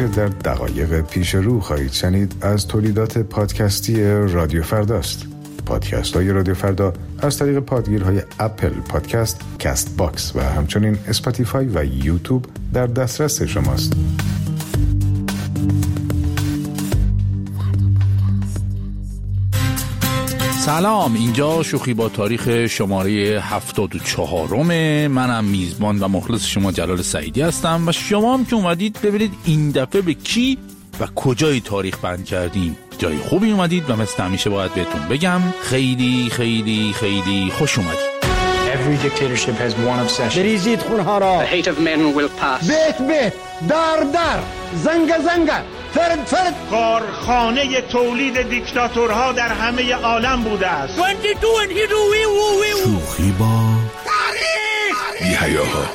آنچه در دقایق پیش رو خواهید شنید از تولیدات پادکستی رادیو فرداست. پادکست های رادیو فردا از طریق پادگیرهای اپل پادکست، کست باکس و همچنین اسپاتیفای و یوتیوب در دسترس شماست. سلام، اینجا شوخی با تاریخ شماره 74. منم میزبان و مخلص شما جلال سعیدی هستم و شما هم که اومدید ببینید این دفعه به کی و کجای تاریخ بند کردیم. جای خوبی اومدید و مثل همیشه باید بهتون بگم خیلی خیلی خیلی خوش اومدید. Every dictatorship has one obsession. بریزید خونها را. The hate of men will pass. بیت دار زنگ فرد کارخانه تولید دیکتاتورها در همه عالم بوده است. 22 and here شوخی با تاریخ بی‌حیاها.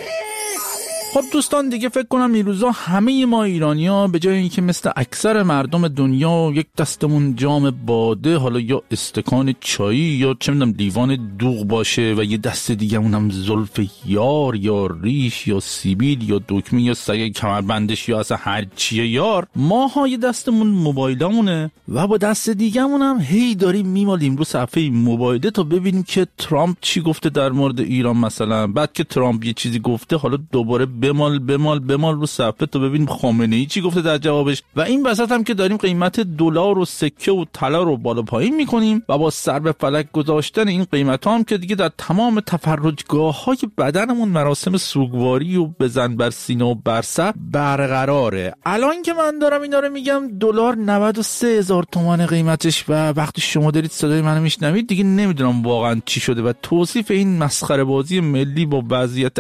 خب دوستان، دیگه فکر کنم این روزا همه ما ایرانی‌ها به جای اینکه مثل اکثر مردم دنیا یک دستمون جام باده، حالا یا استکان چایی یا چه می‌دونم لیوان دوغ باشه و یه دست دیگه‌مون هم زلف یار یا ریش یا سیبیل یا دکمه یا سگ کمربندش یا اصلا هر چیه یار، ماها یه دستمون موبایلمونه و با دست دیگه‌مون هم هی داریم میمالیم رو صفحه موبایل تا ببینیم که ترامپ چی گفته در مورد ایران مثلا. بعد که ترامپ یه چیزی گفته حالا دوباره بمال رو صفحه تا ببینیم خامنه‌ای چی گفته در جوابش. و این وسط هم که داریم قیمت دلار و سکه و طلا رو بالا پایین میکنیم و با سر به فلک گذاشتن این قیمت‌ها هم که دیگه در تمام تفرجگاه‌های بدنمون مراسم سوگواری و بزن بر سینه و بر سر برقراره. الان که من دارم اینا رو میگم دلار 93,000 تومان قیمتش و وقتی شما دارید صدای منو میشنوید دیگه نمیدونم واقعا چی شده و توصیف این مسخره بازی ملی با وضعیت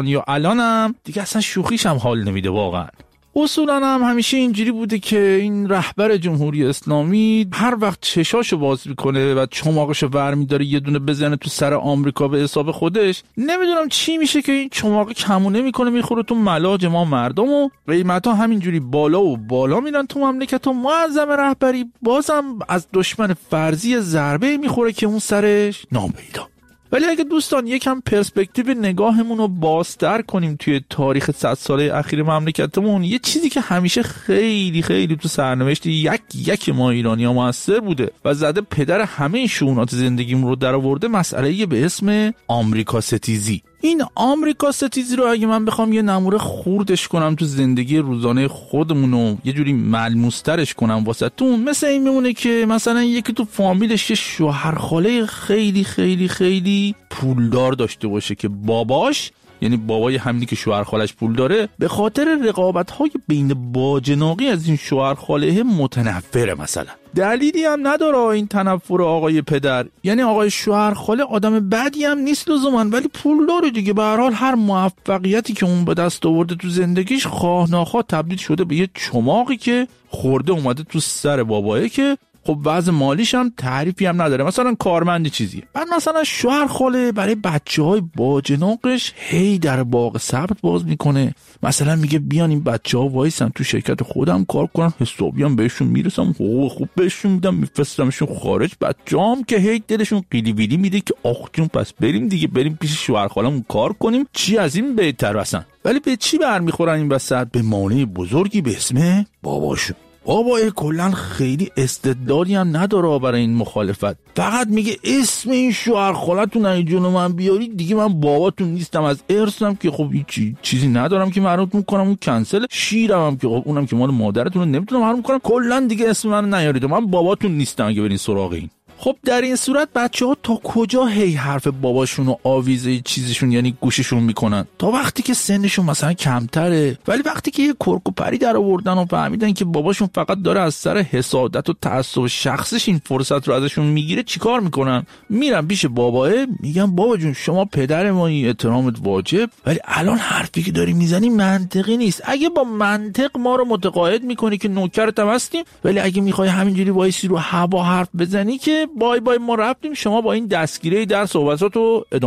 الانم دیگه اصلا شوخیش هم حال نمیده واقعا. اصولا هم همیشه اینجوری بوده که این رهبر جمهوری اسلامی هر وقت چشاشو باز میکنه و چماقشو ور میداره یه دونه بزنه تو سر آمریکا به حساب خودش، نمیدونم چی میشه که این چماق کمونه میکنه میخوره تو ملاج ما مردم و قیمتا همینجوری بالا و بالا میرن تو مملکت و معظم رهبری بازم از دشمن فرضی ضربه میخوره که اون سرش ناپیدا. ولی اگه دوستان یکم پرسپکتیو نگاهمون رو بازتر کنیم توی تاریخ 100 ساله اخیر مملکتمون، یه چیزی که همیشه خیلی خیلی تو سرنوشت یک ما ایرانی‌ها موثر بوده و زده پدر همه شؤونات زندگیمون رو درآورده، مسئله به اسم آمریکا ستیزی. این آمریکا ستیزی رو اگه من بخوام یه نمونه خوردش کنم تو زندگی روزانه خودمون و یه جوری ملموس‌ترش کنم واسهتون، مثل این میمونه که مثلا یکی تو فامیلش یه شوهرخاله خیلی خیلی خیلی پولدار داشته باشه که باباش، یعنی بابای همینی که شوهرخالش پول داره، به خاطر رقابت‌های بین باجناقی از این شوهرخاله متنفره مثلا. دلیلی هم نداره این تنفر آقای پدر، یعنی آقای شوهرخاله آدم بدی هم نیست لزوما ولی پول داره دیگه. به هر حال هر موفقیتی که اون به دست آورده تو زندگیش خواه ناخواه تبدیل شده به یه چماقی که خورده اومده تو سر بابایه که خب وضع مالیش هم تعریفی هم نداره، مثلا کارمندی چیزیه. بعد مثلا شوهرخاله برای بچه‌های باجناقش هی در باغ سبت باز میکنه، مثلا میگه بیان این بچه‌ها وایسن تو شرکت خودم کار کنن، حسابی هم بهشون میرسم، حقوق خوب بهشون میدم، میفرستمشون خارج. بچه‌ام که هی دلشون قیلی ویلی میده که آخ جون پس بریم دیگه، بریم پیش شوهرخالمون کار کنیم، چی از این بهتر اصلا. ولی به چی برمیخورن این وسط؟ به مانع بزرگی به اسم باباشون. بابا کلن خیلی استدلالی هم نداره برای این مخالفت، فقط میگه اسم این شوهرخالتون اگه جلو من بیارید دیگه من باباتون نیستم، از ارثم که خب چیزی ندارم که معروف کنم، اون کنسل، شیرم هم که خب اونم که مال مادرتون رو نمیتونم حروم کنم، کلن دیگه اسم من نیارید، من باباتون نیستم اگه برین سراغ این. خب در این صورت بچه‌ها تا کجا هی حرف باباشون و آویزه چیزشون یعنی گوششون میکنن؟ تا وقتی که سنشون مثلا کمتره. ولی وقتی که یه کرک و پری در آوردن و فهمیدن که باباشون فقط داره از سر حسادت و تعصب شخصش این فرصت رو ازشون میگیره، چیکار میکنن؟ میرن پیش باباه، میگن بابا جون شما پدر مایی، احترامت واجب، ولی الان حرفی که داری میزنی منطقی نیست. اگه با منطق ما رو متقاعد میکنی که نوکرت هم هستیم، ولی اگه میخوای همینجوری وایسی رو هوا حرف بزنی که بای بای ما رفتیم، شما با این دستگیره در صحبتاتو ادامه بده.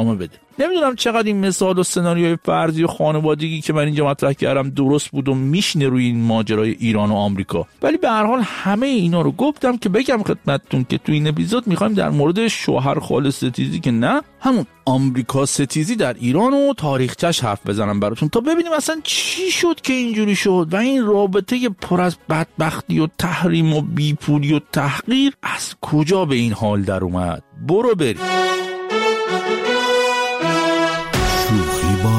نمیدونم چقدر این مثال و سناریوی فرضی و خانوادگی که من اینجا مطرح کردم درست بود و میشینه روی این ماجرای ایران و آمریکا، ولی به هر حال همه اینا رو گفتم که بگم خدمتتون که تو این اپیزود میخوایم در مورد شوهر خاله ستیزی که نه همون آمریکا ستیزی در ایران و تاریخچش حرف بزنم براتون تا ببینیم اصلا چی شد که اینجوری شد و این رابطه پر از بدبختی و تحریم و بیپولی و تحقیر از کجا به این حال در اومد. برو بریم. شوخی با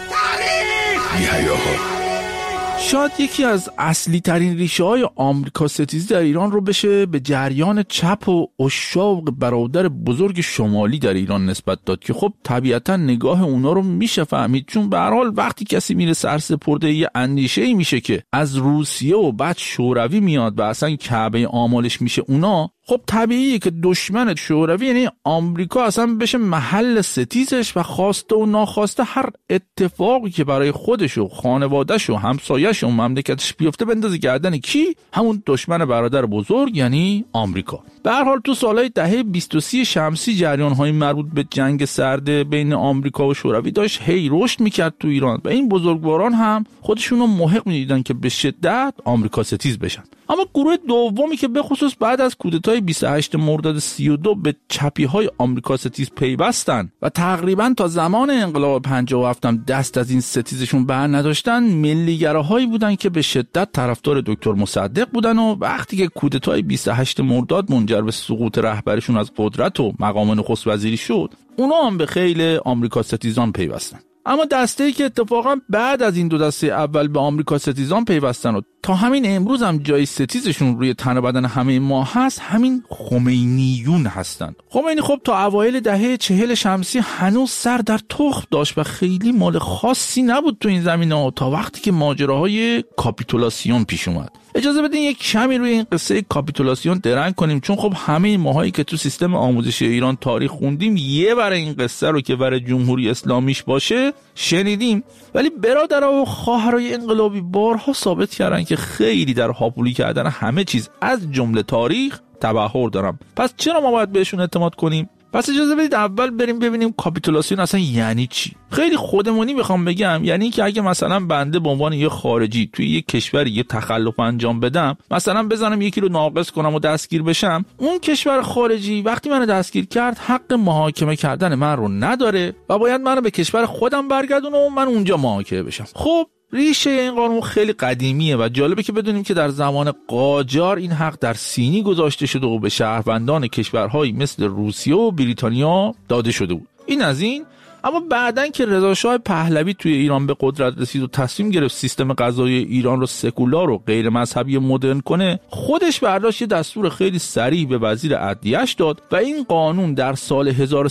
بی‌حیاها. شاید یکی از اصلی ترین ریشه های آمریکا ستیزی در ایران رو بشه به جریان چپ و عشاق برادر بزرگ شمالی در ایران نسبت داد که خب طبیعتا نگاه اونا رو میشه فهمید، چون به هر حال وقتی کسی میره سرسپرده یه اندیشه‌ای میشه که از روسیه و بعد شوروی میاد و اصلا کعبه آمالش میشه اونا، خب طبیعیه که دشمن شوروی یعنی آمریکا اصلا بشه محل ستیزش و خواسته و ناخواسته هر اتفاقی که برای خودش و خانواده‌ش و همسایه‌ش و مملکتش بیفته بندازه گردن کی؟ همون دشمن برادر بزرگ یعنی آمریکا. به هر حال تو سالهای دهه 23 شمسی جریان‌های مربوط به جنگ سرد بین آمریکا و شوروی داشت هی رشد می‌کرد تو ایران و این بزرگواران هم خودشون رو محق می‌دیدن که به شدت آمریکا ستیز بشن. اما گروه دومی که به خصوص بعد از کودتای 28 مرداد 32 به چپی‌های آمریکا ستیز پیوستن و تقریباً تا زمان انقلاب 57 هم دست از این ستیزشون بر نداشتن، ملیگراهایی بودن که به شدت طرفدار دکتر مصدق بودن و وقتی که کودتای 28 مرداد منجر به سقوط رهبرشون از قدرت و مقام نخست وزیری شد، اونا هم به خیل آمریکا ستیزان پیوستن. اما دسته‌ای که اتفاقا بعد از این دو دسته اول به آمریکا ستیزان پیوستن و تا همین امروز هم جای ستیزشون روی تن و بدن همه ما هست، همین خمینیون هستن. خمینی خب تا اوایل دهه 40 شمسی هنوز سر در تخم داشت و خیلی مال خاصی نبود تو این زمینه تا وقتی که ماجراهای کاپیتولاسیون پیش اومد. اجازه بدین یک کمی روی این قصه کاپیتولاسیون درنگ کنیم، چون خب همه ماهایی که تو سیستم آموزشی ایران تاریخ خوندیم یه بار این قصه رو که برای جمهوری اسلامیش باشه شنیدیم، ولی برادرها و خواهرای انقلابی بارها ثابت کردن که خیلی در هاپولی کردن همه چیز از جمله تاریخ تبحر دارن. پس چرا ما باید بهشون اعتماد کنیم؟ پس اجازه بدید اول بریم ببینیم کاپیتولاسیون اصلا یعنی چی. خیلی خودمونی میخوام بگم، یعنی که اگه مثلا بنده به عنوان یه خارجی توی یه کشوری یه تخلف انجام بدم، مثلا بزنم یکی رو ناقص کنم و دستگیر بشم، اون کشور خارجی وقتی منو دستگیر کرد حق محاکمه کردن من رو نداره و باید منو به کشور خودم برگردونه و من اونجا محاکمه بشم. خب ریشه این قانون خیلی قدیمیه و جالبه که بدونیم که در زمان قاجار این حق در سینی گذاشته شده و به شهروندان کشورهایی مثل روسیه و بریتانیا داده شده بود. این از این. اما بعدن که رضا شاه پهلوی توی ایران به قدرت رسید و تصمیم گرفت سیستم قضایی ایران رو سکولار و غیر مذهبی مدرن کنه، خودش برداشت یه دستور خیلی سریع به وزیر عدلیه‌اش داد و این قانون در سال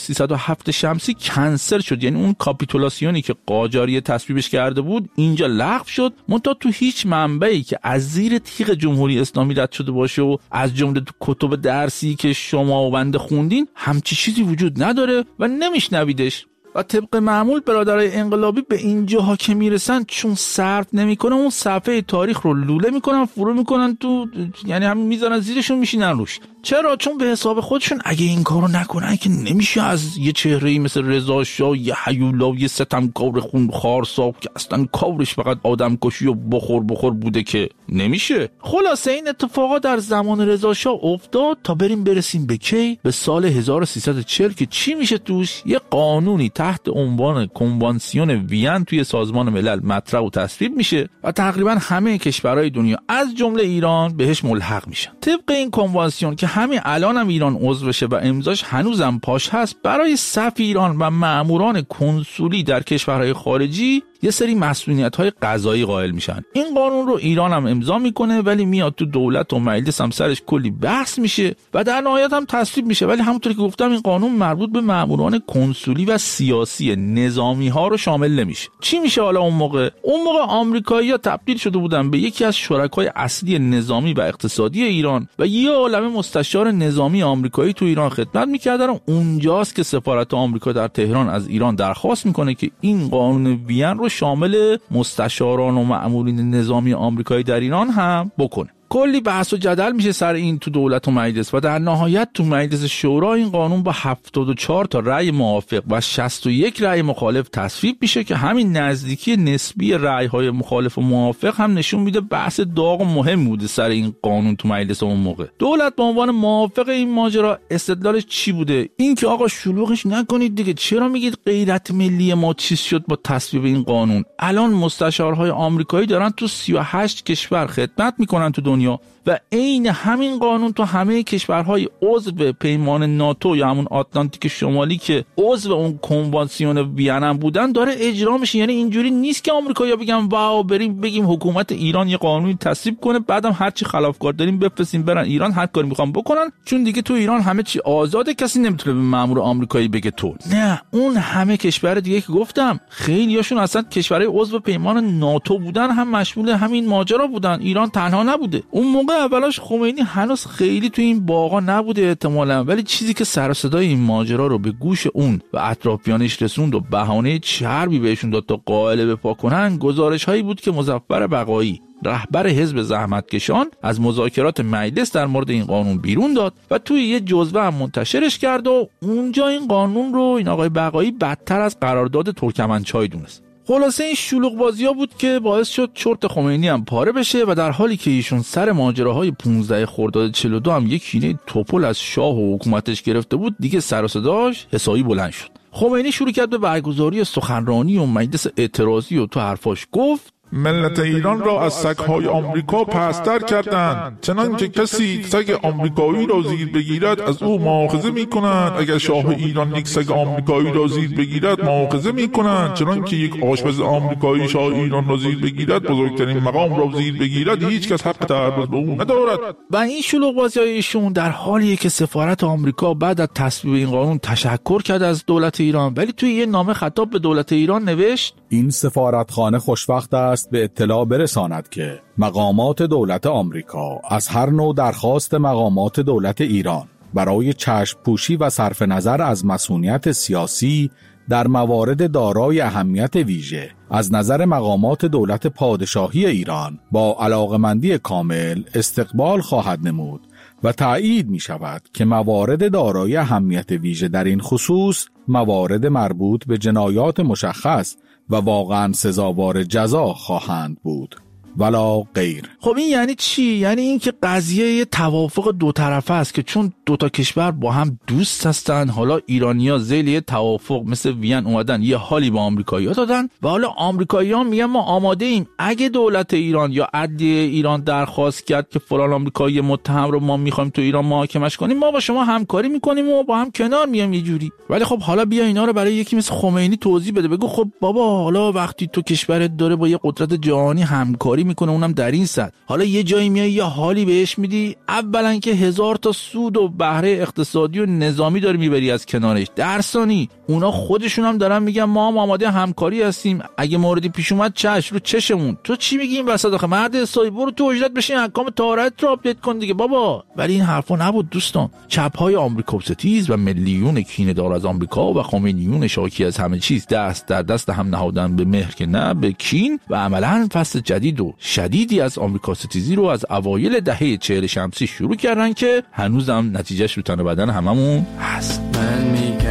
1307 شمسی کنسل شد. یعنی اون کاپیتولاسیونی که قاجاری تصویبش کرده بود اینجا لغو شد، منتها تو هیچ منبعی که از زیر تیغ جمهوری اسلامی رد شده باشه و از جمله تو کتب درسی که شما و بنده خوندین همچی چیزی وجود نداره و نمیشنویدش. و طبق معمول برادرای انقلابی به اینجاها که میرسن چون صرف نمیکنن اون صفحه تاریخ رو لوله میکنن، فرو میکنن تو، یعنی همین میذارن زیرشون میشینن روش. چرا؟ چون به حساب خودشون اگه این کارو نکنن که نمیشه از یه چهره‌ای مثل رضا شاه، یه هیولا، یه ستمکار خونخوار صاحب که اصلا کارش فقط آدمکشی و بخور بوده که نمیشه. خلاصه این اتفاقات در زمان رضا شاه افتاد تا برسیم به کی؟ به سال 1340 که چی میشه توش؟ یه قانونی تحت عنوان کنوانسیون وین توی سازمان ملل مطرح و تصویب میشه و تقریبا همه کشورهای دنیا از جمله ایران بهش ملحق میشن. طبق این کنوانسیون که همین الان هم ایران عضوشه و امضاش هنوزم پاش هست، برای صف ایران و ماموران کنسولی در کشورهای خارجی یه سری مسئولیت‌های قضایی قائل میشن. این قانون رو ایران هم امضا میکنه ولی میاد تو دولت و مجلس هم سرش کلی بحث میشه و در نهایت هم تصویب میشه. ولی همونطور که گفتم این قانون مربوط به ماموران کنسولی و سیاسی نظامی ها رو شامل نمیشه. چی میشه حالا اون موقع آمریکایی‌ها تبدیل شده بودن به یکی از شرکای اصلی نظامی و اقتصادی ایران و یه عالمه مستشار نظامی آمریکایی تو ایران خدمت میکردن و اونجاست که سفارت آمریکا در تهران از ایران درخواست میکنه که این قانون وین رو شامل مستشاران و مأمورین نظامی آمریکایی در ایران هم بکنه. کلی بحث و جدل میشه سر این تو دولت و مجلس و در نهایت تو مجلس شورا این قانون با 74 تا رأی موافق و 61 رأی مخالف تصویب میشه که همین نزدیکی نسبی رأی‌های مخالف و موافق هم نشون میده بحث داغ و مهم بوده سر این قانون تو مجلس اون موقع. دولت به عنوان موافق این ماجرا استدلالش چی بوده؟ این که آقا شلوغش نکنید دیگه، چرا میگید غیرت ملی ما چیز شد با تصویب این قانون؟ الان مستشارهای آمریکایی دارن تو 38 کشور خدمت میکنن تو دنیا و عین همین قانون تو همه کشورهای عضو پیمان ناتو یا همون آتلانتیک شمالی که عضو اون کنوانسیون وین بودن داره اجرا میشه. یعنی اینجوری نیست که آمریکایی‌ها بگن واو بریم بگیم حکومت ایران یه قانونی تصویب کنه بعدم هر چی خلافکار داریم بفرستیم برن ایران هر کاری میخوام بکنن، چون دیگه تو ایران همه چی آزاده، کسی نمیتونه به مأمور آمریکایی بگه تو. نه، اون همه کشور دیگه که گفتم خیلیاشون اصلا کشورهای عضو پیمان ناتو بودن، هم مشمول همین ماجرا بودن. ایران تنها نبوده. اون موقع اولاش خمینی هنوز خیلی تو این باغا نبوده احتمالاً، ولی چیزی که سر و صدای این ماجرا رو به گوش اون و اطرافیانش رسوند و بهانه چربی بهشون داد تا قائله بپا کنن، گزارش هایی بود که مظفر بقایی رهبر حزب زحمتکشان از مذاکرات مجلس در مورد این قانون بیرون داد و توی یه جزوه هم منتشرش کرد و اونجا این قانون رو این آقای بقایی بدتر از قرارداد ترکمنچای دونست. خلاصه این شلوغ بازی‌ها بود که باعث شد چرت خمینی هم پاره بشه و در حالی که ایشون سر ماجراهای 15 خرداد 42 هم یک کینه توپل از شاه و حکومتش گرفته بود، دیگه سر و صداش حسابی بلند شد. خمینی شروع کرد به برگزاری سخنرانی و مجلس اعتراضی و تو حرفاش گفت ملت ایران را از سگ‌های آمریکا پست‌تر کردند، چنانکه کسی سگ آمریکایی را زیر بگیرد از او مؤاخذه می‌کنند. اگر شاه ایران یک سگ آمریکایی را زیر بگیرد مؤاخذه می‌کنند، چنانکه یک آشپز آمریکایی شاه ایران را زیر بگیرد بزرگترین مقام را زیر بگیرد، هیچ کس حق تعرض به او ندارد. و این شلوغ بازی‌های ایشون در حالیه که سفارت آمریکا بعد از تصویب این قانون تشکر کرد از دولت ایران، ولی توی یه نامه خطاب به دولت ایران نوشت این سفارتخانه خوشوقت است به اطلاع برساند که مقامات دولت آمریکا از هر نوع درخواست مقامات دولت ایران برای چشم پوشی و صرف نظر از مسئولیت سیاسی در موارد دارای اهمیت ویژه از نظر مقامات دولت پادشاهی ایران با علاقمندی کامل استقبال خواهد نمود و تأیید می شود که موارد دارای اهمیت ویژه در این خصوص موارد مربوط به جنایات مشخص و واقعا سزاوار جزا خواهند بود ولا غیر. خب این یعنی چی؟ یعنی این که قضیه یه توافق دو طرفه است که چون دوتا کشور با هم دوست هستن، حالا ایرانی‌ها ذیل یه توافق مثل وین اومدن یه حالی با آمریکایی‌ها دادن و حالا آمریکایی‌ها میگن ما آماده ایم اگه دولت ایران یا عدلیه ایران درخواست کرد که فلان آمریکایی متهم رو ما می‌خوایم تو ایران محاکمش کنیم، ما با شما همکاری می‌کنیم و با هم کنار میایم یه جوری. ولی خب حالا بیا اینا رو برای یکی مثل خمینی توضیح بده، بگو خب بابا حالا وقتی تو کشورت داره با یه قدرت جهانی همکاری میکنه اونم در این سطح، حالا یه جایی میای یه حالی بهش میدی، اولا که 1000 تا سود و بهره اقتصادی و نظامی داری میبری از کنارش، در ثانی اونا خودشون هم دارن میگن ما هم آماده همکاری هستیم، اگه موردی پیش اومد چش رو چشمون. تو چی میگی این وسط؟ آخه مرد حسابی برو تو اجرت بشین احکام طهارت رو آپدیت کن دیگه بابا. ولی این حرفا نبود دوستان. چپ‌های آمریکا ستیز و ملیون کینه‌دار از آمریکا و خمینیون شاکی از همه چیز دست در دست هم نهادن به مهر که نه به کین و عملاً فصل جدید و شدیدی از آمریکا ستیزی رو از اوایل دهه 40 شمسی شروع کردن که هنوزم نتیجهش رو تن بدن هممون هست. من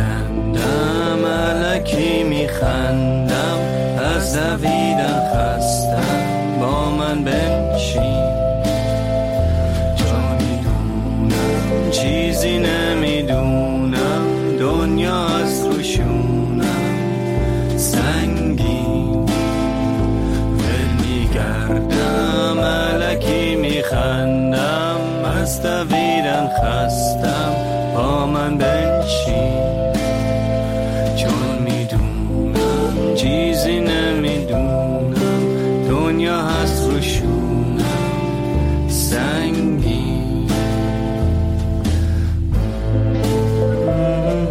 میگندم الکی میخندم از دویدن خستم با من بنشین، چون میدونم چیزی نمیدونم دنیا از روشونم سنگین ول میگردم الکی میخندم از دویدن خستم با من بنشین، چون میدونم چیزی نمیدونم دنیا هست روشونم سنگین. حالا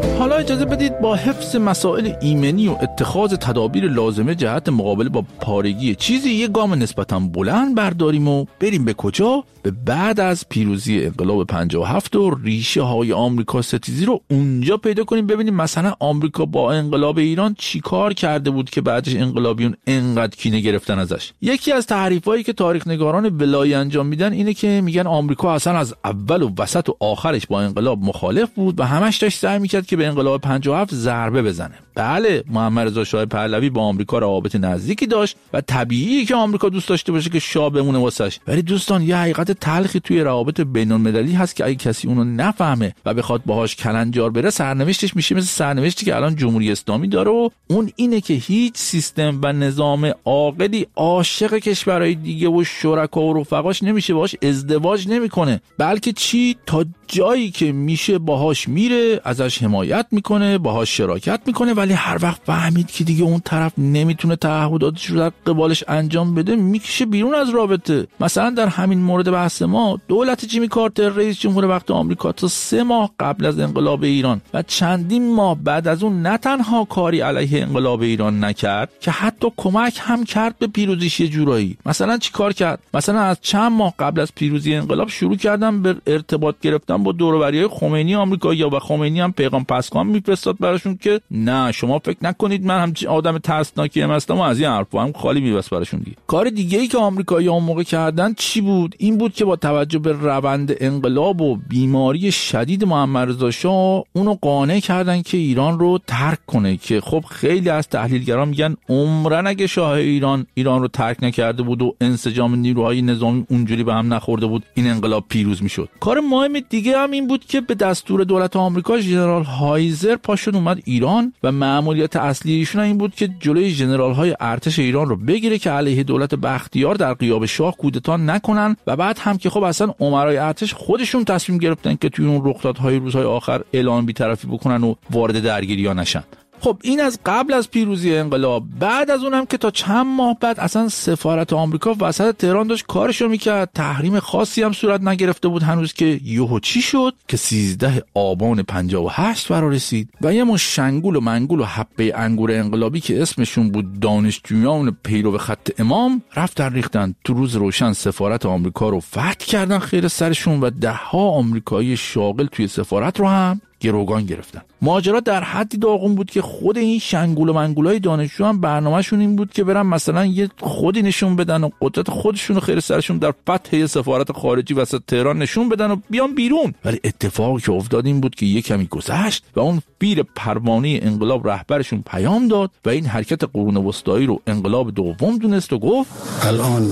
اجازه بدید با حفظ مسائل ایمنی و اتخاذ تدابیر لازمه جهت مقابله با پارگی چیزی یه گام نسبتاً بلند برداریم و بریم به کجا؟ به بعد از پیروزی انقلاب 57 و ریشه های آمریکا ستیزی رو اونجا پیدا کنیم، ببینیم مثلا آمریکا با انقلاب ایران چی کار کرده بود که بعدش انقلابیون انقدر کینه گرفتن ازش. یکی از تعریفایی که تاریخ نگاران ولایی انجام میدن اینه که میگن آمریکا اصلا از اول و وسط و آخرش با انقلاب مخالف بود و همش داشت سعی میکرد که به انقلاب 57 ضربه بزنه. بله، محمد رضا شاه پهلوی با آمریکا روابط نزدیکی داشت و طبیعیه که آمریکا دوست داشته باشه که شاه بمونه واسش. ولی دوستان، یه حقیقت تلخی توی روابط بین‌المللی هست که اگه کسی اونو نفهمه و بخواد باهاش کلنجار بره، سرنوشتش میشه مثل سرنوشتی که الان جمهوری اسلامی داره و اون اینه که هیچ سیستم و نظام عاقلی عاشق کشورهای دیگه و شرکا و رفقاش نمیشه، باهاش ازدواج نمیکنه، بلکه چی تا جایی که میشه باهاش میره، ازش حمایت میکنه، باهاش شراکت میکنه، ولی هر وقت فهمید که دیگه اون طرف نمیتونه تعهداتش رو در قبالش انجام بده، میکشه بیرون از رابطه. مثلا در همین مورد بحث ما، دولت جیمی کارتر رئیس جمهور وقت آمریکا تا 3 ماه قبل از انقلاب ایران و چندین ماه بعد از اون نه تنها کاری علیه انقلاب ایران نکرد که حتی کمک هم کرد به پیروزیش. یه جورایی مثلا چی کار کرد؟ مثلا از چند ماه قبل از پیروزی انقلاب شروع کردن به ارتباط گرفتن با دور و بریای خمینی آمریکایی‌ها و خمینی هم پیغام پسگام میفرستاد براشون که نه شما فکر نکنید من همچین آدم ترسناکی هستم و از این حرفا هم خالی میبست براشون دیگه. کار دیگه‌ای که آمریکایی‌ها اون موقع کردن چی بود؟ این بود که با توجه به روند انقلاب و بیماری شدید محمد رضا شاه اونو قانع کردن که ایران رو ترک کنه، که خب خیلی از تحلیلگران میگن عمرن اگه شاه ایران رو ترک نکرده بود و انسجام نیروهای نظامی اونجوری به هم نخورده بود، این انقلاب پیروز میشد. کار مهم دیگه هم این بود که به دستور دولت آمریکا ژنرال هایزر پاشون اومد ایران و مأموریت اصلی ایشون این بود که جلوی ژنرال‌های ارتش ایران رو بگیره که علیه دولت بختیار در غیاب شاه کودتا نکنن و بعد هم که خب اصلا امرای ارتش خودشون تصمیم گرفتن که توی اون رخدادهای روزهای آخر اعلان بی‌طرفی بکنن و وارد درگیری‌ها نشن. خب این از قبل از پیروزی انقلاب. بعد از اونم که تا چند ماه بعد اصلا سفارت آمریکا وسط تهران داشت کارشو میکرد، تحریم خاصی هم صورت نگرفته بود هنوز که یهو چی شد که 13 آبان 58 فرا رسید و یه مش شنگول و منگول و حبه انگور انقلابی که اسمشون بود دانشجویان پیرو خط امام رفتن ریختن تو روز روشن سفارت آمریکا رو فتح کردن خیر سرشون و 10 آمریکایی شاغل توی سفارت رو هم گروگان گرفتن. ماجرا در حدی داغون بود که خود این شنگول و منگولای دانشجو هم برنامه‌شون این بود که برن مثلا یه خودی نشون بدن و قدرت خودشون رو خیر سرشون در فتح سفارت خارجی وسط تهران نشون بدن و بیان بیرون. ولی اتفاقی که افتاد این بود که یه کمی گذشت و اون پیر پروانه انقلاب رهبرشون پیام داد و این حرکت قرون وسطایی رو انقلاب دوم دونست و گفت الان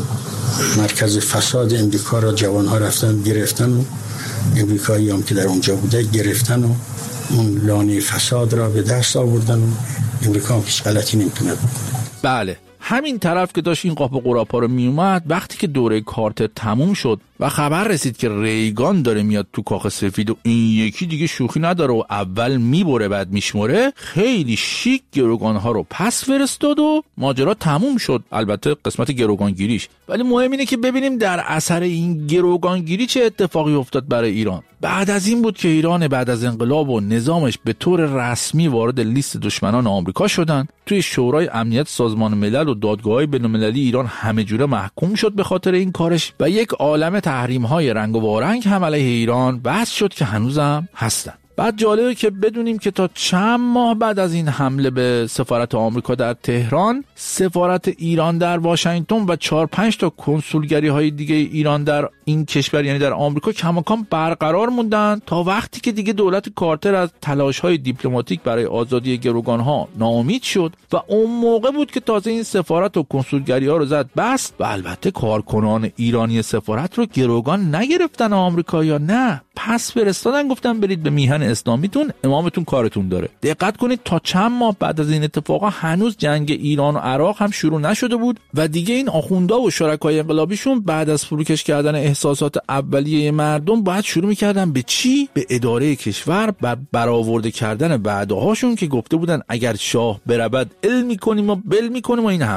مرکز فساد امریکا را جوان‌ها رفتن گرفتن و امریکایی هم که در اونجا بوده گرفتن و اون لانه فساد را به دست آوردن و امریکا هم هیچ غلطی نمیتونه بکنه. بله، همین طرف که داشت این قاپ قراپا رو میومد، وقتی که دوره کارتر تموم شد و خبر رسید که ریگان داره میاد تو کاخ سفید و این یکی دیگه شوخی نداره و اول میبره بعد میشمره، خیلی شیک گروگانها رو پس فرستاد و ماجرا تموم شد. البته قسمت گروگانگیریش. ولی مهم اینه که ببینیم در اثر این گروگانگیری چه اتفاقی افتاد برای ایران. بعد از این بود که ایران بعد از انقلاب و نظامش به طور رسمی وارد لیست دشمنان آمریکا شدن. توی شورای امنیت سازمان ملل و دادگاه‌های بین‌المللی ایران همه جوره محکوم شد به خاطر این کارش و یک عالمه تحریم‌های رنگ و وارنگ هم علیه ایران بس شد که هنوزم هستن. بعد جالبه که بدونیم که تا چند ماه بعد از این حمله به سفارت آمریکا در تهران، سفارت ایران در واشنگتن و 4-5 تا کنسولگری های دیگه ایران در این کشور یعنی در آمریکا کماکان برقرار موندن تا وقتی که دیگه دولت کارتر از تلاش های دیپلماتیک برای آزادی گروگان ها ناامید شد و اون موقع بود که تازه این سفارت و کنسولگری ها رو زد بست. و البته کارکنان ایرانی سفارت رو گروگان نگرفتن آمریکایی‌ها، نه، پس فرستادن، گفتن برید به میهن اسلامیتون، امامتون کارتون داره. دقت کنید تا چند ماه بعد از این اتفاقا هنوز جنگ ایران و عراق هم شروع نشده بود و دیگه این آخوندا و شرکای انقلابیشون بعد از فروکش کردن احساسات اولیه مردم باید شروع می‌کردن به چی؟ به اداره کشور و برآورده کردن وعده‌هاشون که گفته بودن اگر شاه برود علم می‌کنیم و بل می‌کنیم و این حرفا.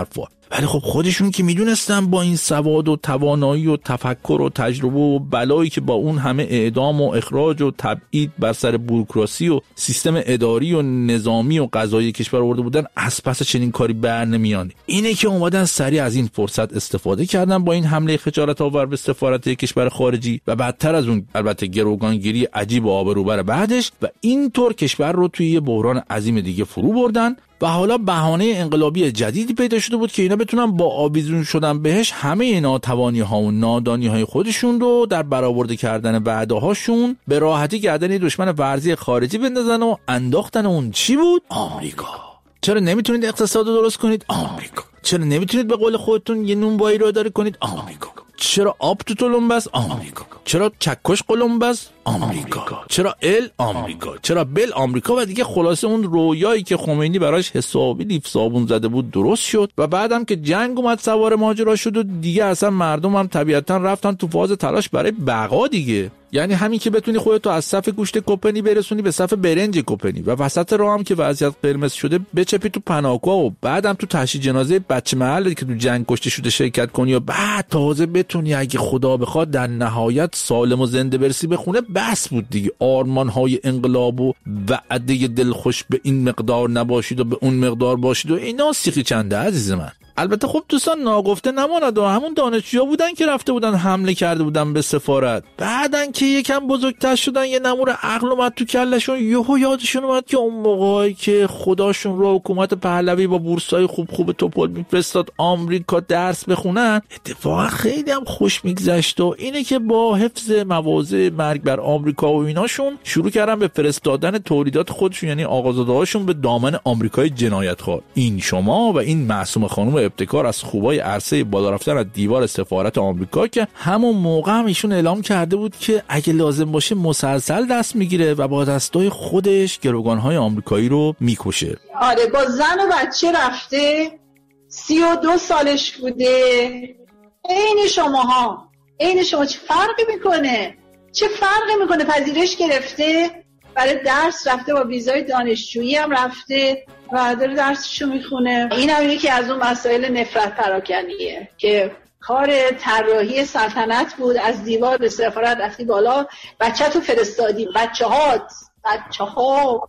ولی خب خودشون که میدونستن با این سواد و توانایی و تفکر و تجربه و بلایی که با اون همه اعدام و اخراج و تبعید بر سر بوروکراسی و سیستم اداری و نظامی و قضایی کشور آورده بودن، از پس چنین کاری بر نمیان. اینه که اومدن سریع از این فرصت استفاده کردن با این حمله خجالت آور به سفارت کشور خارجی و بعدتر از اون البته گروگانگیری عجیب و آبروبر بعدش، و اینطور کشور رو توی یه بحران عظیم دیگه فرو بردن. و حالا بهانه انقلابی جدیدی پیدا شده بود که اینا بتونن با آویزون شدن بهش همه ناتوانی‌ها و نادانی‌های خودشون رو در برآورده کردن وعده‌هاشون به راحتی گردن دشمن ورزی خارجی بندازن و انداختن اون چی بود؟ آمریکا. چرا نمیتونید اقتصاد رو درست کنید؟ آمریکا. چرا نمیتونید به قول خودتون یه نونوایی رو اداره کنید؟ آمریکا. چرا آب تو تلمبس؟ آمریکا. چرا چکش قلمبس؟ آمریکا. چرا آمریکا. چرا بل آمریکا. و دیگه خلاصه اون رویایی که خمینی براش حسابی لیف صابون زده بود درست شد و بعدم که جنگ اومد سوار ماجرا شد و دیگه اصلا مردم هم طبیعتا رفتن تو فاز تلاش برای بقا دیگه. یعنی همین که بتونی خودتو از صف گوشت کپنی برسونی به صف برنج کپنی و وسط راه هم که وضعیت قرمز شده بچپی تو پناهگاه و بعدم تو تشییع جنازه بچه محله که تو جنگ کشته شده شرکت کنی و بعد تازه بتونی اگه خدا بخواد در نهایت سالم و زنده برسی به خونه، بس بود دیگه. آرمان‌های انقلاب و وعده دلخوش به این مقدار نباشید و به اون مقدار باشید و اینا سیخی چنده عزیز من. البته خب دوستان ناگفته نماند و همون دانشجوها بودن که رفته بودن حمله کرده بودن به سفارت، بعدن که یکم بزرگتر شدن یه نمور عقل اومد تو کلشون، یهو یادشون اومد که اون موقعی که خداشون رو حکومت پهلوی با بورسای خوب توپل میفرستاد آمریکا درس بخونن، اتفاقا خیلی هم خوش میگذشت و اینه که با حفظ مواضع مرگ بر آمریکا و ایناشون شروع کردن به فرستادن تولیدات خودشون یعنی آقازاده‌هاشون به دامن آمریکای جنایتخوار. این شما و این معصومه خانم ابتکار از خوبای عرصه بالا رفتن از دیوار سفارت آمریکا که همون موقع هم ایشون اعلام کرده بود که اگه لازم باشه مسلسل دست میگیره و با دستای خودش گروگانهای آمریکایی رو میکشه. آره با زن و بچه رفته، 32 سالش بوده. عین شما چه فرقی میکنه؟ پذیرش گرفته، برای درس رفته، با ویزای دانشجویی هم رفته و داره درسشو میخونه. این هم یکی از اون مسائل نفرت پراکنیه که کار طراحی سلطنت بود. از دیوار به سفارت رفتی بالا، بچه تو فرستادی، بچه ها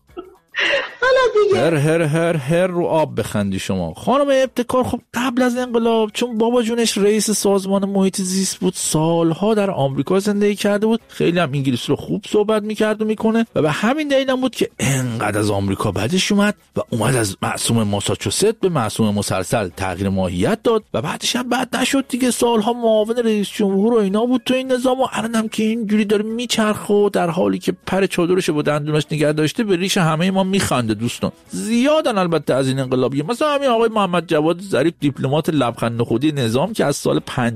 حالا دیگه هر رو آب بخندی شما. خانم ابتکار خب قبل از انقلاب چون بابا جونش رئیس سازمان محیط زیست بود، سالها در آمریکا زندگی کرده بود، خیلی هم انگلیسی رو خوب صحبت میکرد و میکنه و به همین دلیل هم بود که انقدر از آمریکا بعدش اومد و اومد از معصوم ماساچوست به معصوم مسلسل تغییر ماهیت داد و بعدش هم بد نشد دیگه. سالها معاون رئیس جمهور و اینا بود تو این نظام و الانم که اینجوری داره میچرخه و در حالی که پر چادرش با دندوناش نگه داشته به ریش همه ما میخنده. دوستان زیادن البته از این انقلابی، مثلا همین آقای محمد جواد ظریف دیپلمات لبخند نخودی نظام که از سال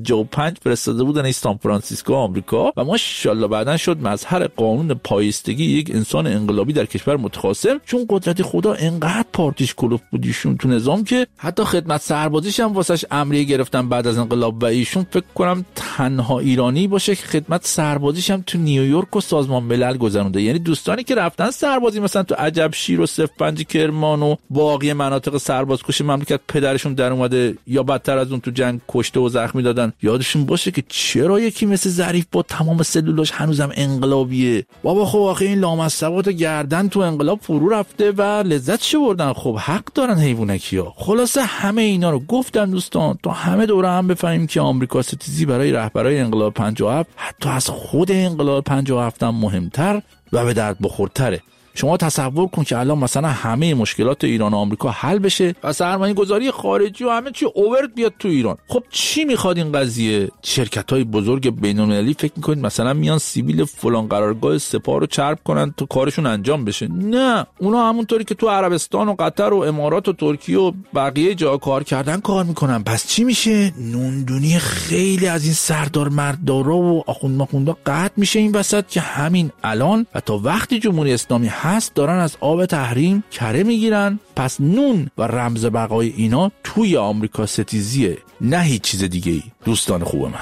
55 فرستاده بودن سان فرانسیسکو آمریکا و ماشاءالله بعدن شد مظهر قانون پایستگی یک انسان انقلابی در کشور متخاصم، چون قدرت خدا انقدر پارتیش کلوف بودیشون تو نظام که حتی خدمت سربازیش هم واسش امریه گرفتن بعد از انقلاب و ایشون فکر کنم تنها ایرانی باشه که خدمت سربازیش هم تو نیویورک و سازمان ملل گذرونده. یعنی دوستانی که رفتن سربازی مثلا تو عجب شیر و 05 کرمان و باقی مناطق سربازکشی مملکت پدرشون در اومده یا بدتر از اون تو جنگ کشته و زخمی دادن، یادشون باشه که چرا یکی مثل ظریف با تمام سلولاش هنوزم انقلابیه. بابا خب آخه این لامصبات گردن تو انقلاب فرو رفته و لذتش بردن، خب حق دارن حیوانکیا. خلاصه همه اینا رو گفتم دوستان تا همه دوره هم بفهمیم که آمریکا ستیزی برای رهبرای انقلاب 57 حتی از خود انقلاب 57 هم مهمتر و به درد بخورتره. شما تصور کن که الان مثلا همه مشکلات ایران و آمریکا حل بشه و سرمایه گذاری خارجی و همه چی اوورد بیاد تو ایران. خب چی میخواد این قضیه؟ شرکت‌های بزرگ بین‌المللی فکر میکنید مثلا میان سیبیل فلان قرارگاه سپاه رو چرب کنن تا کارشون انجام بشه؟ نه، اونا همونطوری که تو عربستان و قطر و امارات و ترکیه و بقیه جا کار کردن کار میکنن. پس چی میشه؟ نوندونی خیلی از این سردار مردارا و آخوند مخوندا قطع میشه این وسط که همین الان و تا وقتی جمهوری اسلامی هست دارن از آب تحریم کره میگیرن. پس نون و رمز بقای اینا توی آمریکا ستیزیه، نه هیچ چیز دیگه ای. دوستان خوب من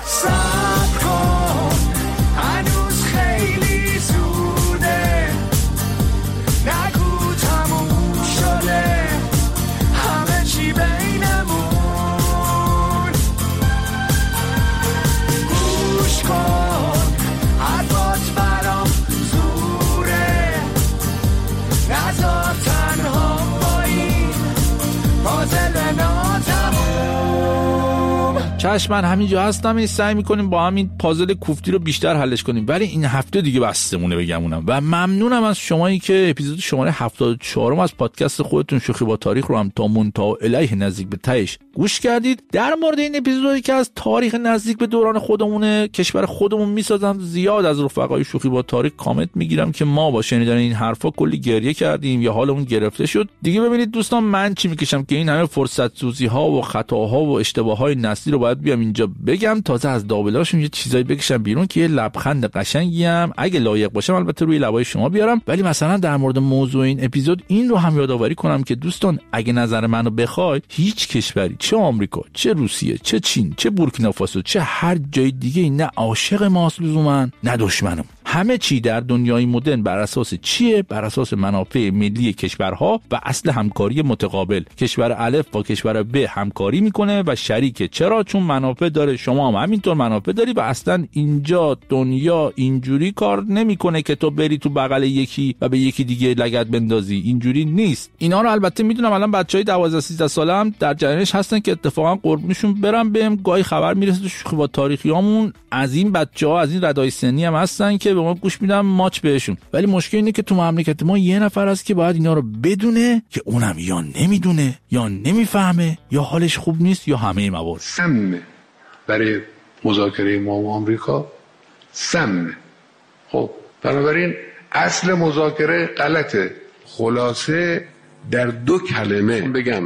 چشم، من همینجا هستم، سعی میکنیم با همین پازل کوفتی رو بیشتر حلش کنیم، ولی این هفته دیگه بستمونه بگمونم. و ممنونم از شمایی که اپیزود شماره 74 از پادکست خودتون شوخی با تاریخ رو هم تا منتهی الیه نزدیک به تهش گوش کردید. در مورد این اپیزودی که از تاریخ نزدیک به دوران خودمونه، کشور خودمون میسازم، زیاد از رفقای شوخی با تاریخ کامنت میگیرم که ما با شنیدن این حرفا کلی گریه کردیم یا حالمون گرفته شد. دیگه ببینید دوستان، من چی میکشم که این همه فرصت سوزی ها و خطاها و اشتباه های نسلی رو باید بیام اینجا بگم، تازه از دابلاشون یه چیزایی بکشم بیرون که یه لبخند قشنگی هم اگه لایق باشه البته روی لبای شما بیارم. ولی مثلا در مورد موضوع این اپیزود این رو هم یادآوری کنم که دوستان اگه نظر منو بخوای، هیچ کشوری، چه آمریکا، چه روسیه، چه چین، چه بورکینافاسو، چه هر جای دیگه نه عاشق ماست لزوما نه دشمنم. همه چی در دنیای مدرن بر اساس چیه؟ بر اساس منافع ملی کشورها و اصل همکاری متقابل. کشور الف با کشور ب همکاری میکنه و شریکه. چرا؟ چون منافع داره، شما هم همینطور منافع داری و اصلا اینجا دنیا اینجوری کار نمیکنه که تو بری تو بغل یکی و به یکی دیگه لگد بندازی. اینجوری نیست. اینا رو البته میدونم الان بچهای 12 13 ساله هم در جریانش هستن که اتفاقا قربونشون برم، بهم گاهی خبر میرسه تو شوخی با تاریخیامون از این بچه‌ها، از این ردای سنی هم هستن که به ما گوش میدن ماچ بهشون. ولی مشکل اینه که تو مملکت ما یه نفر هست که باید اینا رو بدونه که اونم یا نمیدونه یا نمیفهمه یا حالش خوب نیست یا همه موارد. سم برای مذاکره ما و آمریکا سم. خب بنابراین اصل مذاکره غلطه. خلاصه در 2 کلمه بگم،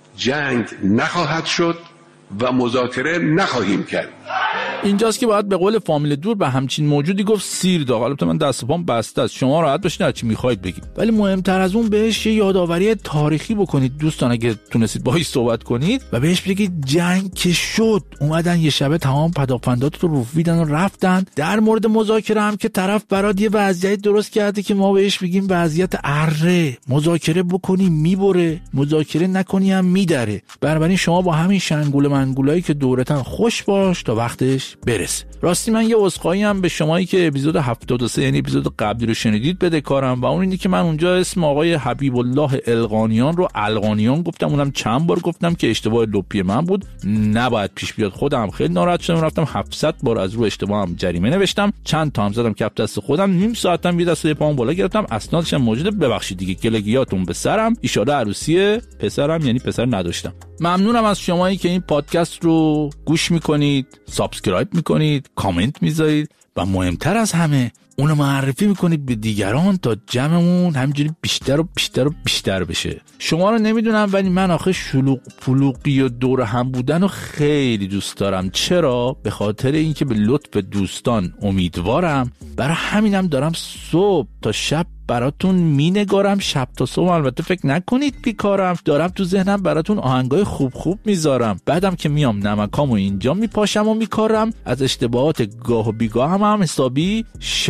جنگ نخواهد شد و مذاکره نخواهیم کرد. اینجاست که باید به قول فامیل دور به همچین موجودی گفت سیر داغ. البته من دست و پام بسته است، شما راحت باشین هر چی میخواید بگید، ولی مهمتر از اون بهش یه یادآوری تاریخی بکنید دوستان اگه تونستید باهاش صحبت کنید و بهش بگید جنگ که شد، اومدن یه شبه تمام پدافندات رو روفیدن و رفتن. در مورد مذاکره هم که طرف برات یه وضعیت درست کرده که ما بهش بگیم وضعیت اره، مذاکره بکنی میبره، مذاکره نکنی هم میدره. بنابراین شما با همین شنگول منگولایی که دورتن خوش باش تا وقتش برسه. راستی من یه عذرخواهی هم به شمایی که اپیزود 73 یعنی اپیزود قبلی رو شنیدید بده کارم، و اون اینه که من اونجا اسم آقای حبیب الله القانیان رو القانیان گفتم، اونم چند بار گفتم که اشتباه لپی من بود، نباید پیش بیاد. خودم خیلی ناراحت شدم، رفتم 700 بار از رو اشتباهم جریمه نوشتم، چند تا هم زدم کف دست خودم، نیم ساعتم یه دسته پام بالا گرفتم، اسنادش هم موجوده. ببخشید دیگه، گلگیاتون به سرم. ان شاء الله عروسی پسرم یعنی پسر نداشتم. ممنونم از شمایی که این پادکست رو گوش میکنید، سابسکرایب میکنید، کامنت میذارید و مهمتر از همه اونو معرفی میکنید به دیگران تا جمعمون همینجوری بیشتر و بیشتر و بیشتر بشه. شما رو نمیدونم ولی من آخه شلوغ پلوغی و دور هم بودن رو خیلی دوست دارم. چرا؟ به خاطر اینکه به لطف دوستان امیدوارم. برای همینم دارم صبح تا شب براتون مینگارم، شب تا صبح. البته فکر نکنید بیکارم، دارم تو ذهنم براتون آهنگای خوب خوب میذارم. بعدم که میام نمکامو اینجا میپاشم و میکارم. از اشتباهات گاه و بیگاه هم حسابی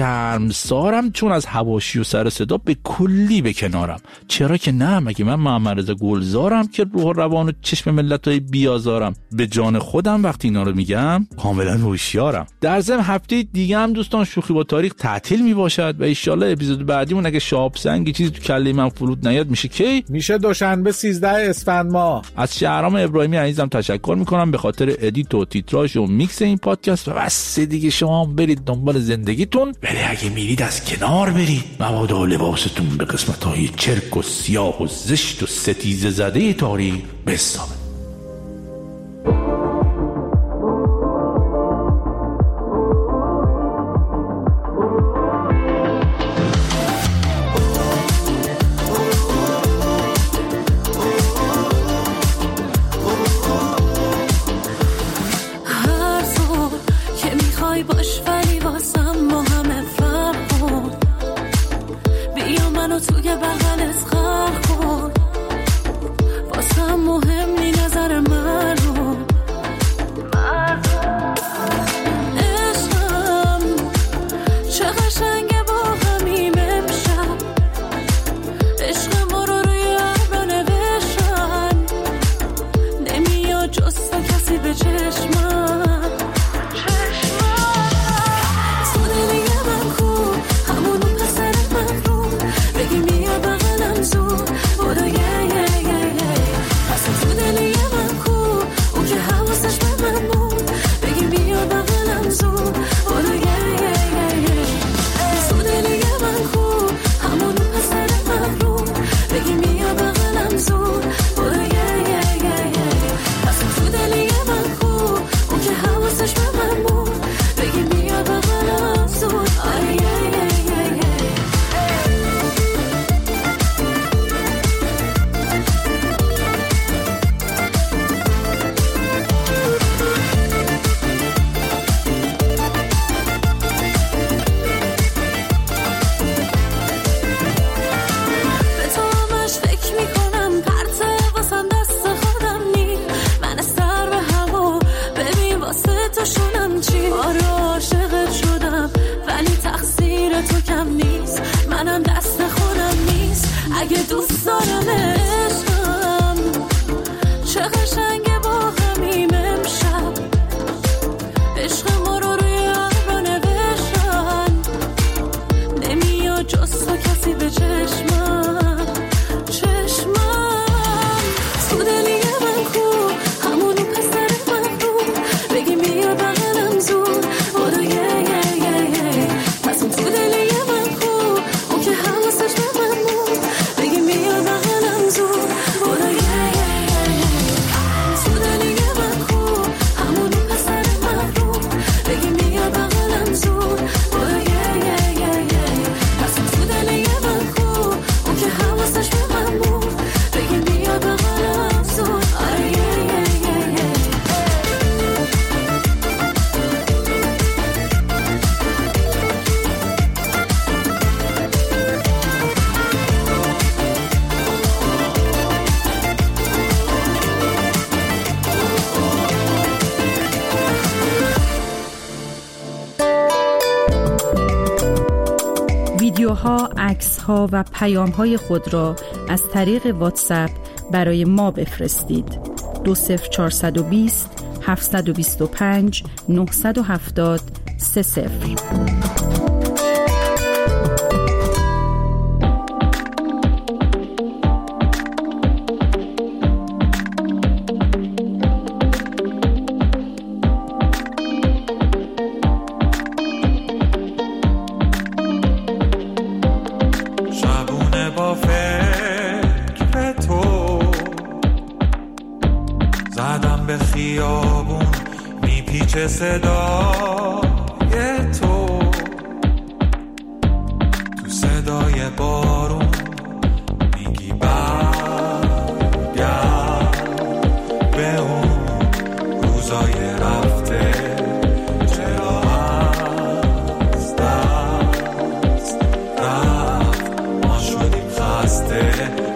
شرمسارم، چون از حواشی و سر صدا به کلی به کنارم. چرا که نه، مگه من محمد گلزارم که روح و روان و چشم ملتای بیازارم؟ به جان خودم وقتی اینا رو میگم کاملا هوشیارم. در ضمن هفته دیگه هم دوستان شوخی با تاریخ تعطیل میباشد و ان شاء الله اپیزود بعدیمون اگه شاب سنگی چیزی تو کله من فرود نیاد میشه کی؟ میشه دوشنبه 13 اسفند ماه. از شهرام ابراهیمی عزیزم تشکر میکنم به خاطر ادیت و تیتراژ و میکس این پادکست. و بس دیگه، شما برید دنبال زندگیتون، ولی اگه میرید از کنار برید، مبادا لباستون به قسمت‌های چرک و سیاه و زشت و ستیزه زده تاریخ بسامه. باش ولی واسم با همه فرق کن، بیا منو توی بغلت خلق کن، واسم مهم نی نظر مردم. عشقم چه قشنگه با همیم امشب، عشق ما رو روی ابرا نوشتن، نمیاد جز تو کسی به چشمم. تو دلی من کو، اگه دوست دارم عشقم چه قشنگه با همیم امشب عشق ما رو روی ابرا نوشتن نمیاد جز تو کسی به چشمم تو دلی من کو همونو پسر من رو بگی بیا بغلم زود برو پس اون تو دلی من کو اون که حواسش به من بود بگی بیا بغلم زود برو تو دلی من کو همونو پسر من رو بگی بیا بغلم زود برو پس اون تو دلی من کو اون که حواسش به من بود بگی بیا بغلم زود ویدیوها، عکس‌ها و پیام‌های خود را از طریق واتساپ برای ما بفرستید. 20420 725 970 30. صدای تو صدای بارون میگی برگرد به اون روزای رفته چرا از دست رفت ما شدیم خسته